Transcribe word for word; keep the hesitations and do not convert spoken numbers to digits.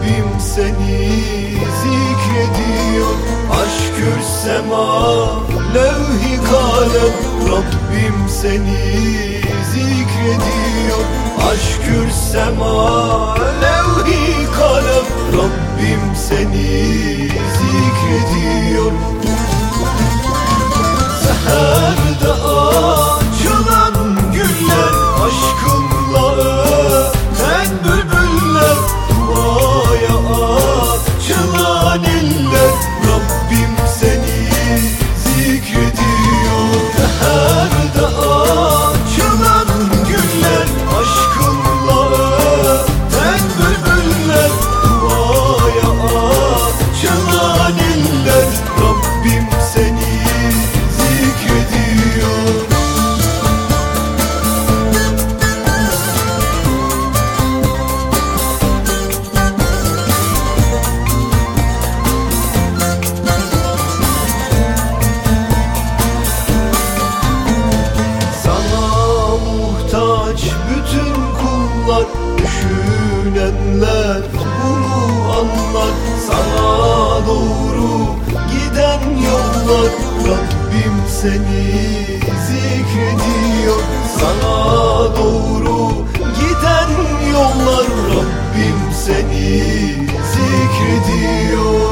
Rabbim seni zikrediyor. Aşk-ü sema, levh-i kalem, Rabbim seni zikrediyor. Aşk-ü sema, levh-i kalem, Rabbim seni zikrediyor. Seherde açılan güller, aşkınla öten bülbüller, duaya açılan eller, Rabbim seni zikrediyor. Seherde açılan güller, aşkınla öten bülbüller, duaya açılan eller, Rabbim seni zikrediyor. Sana muhtaç bütün kullar, düşünenler bunu anlar. Sana doğru giden yollar, Rabbim seni zikrediyor. Sana doğru giden yollar, Rabbim seni zikrediyor.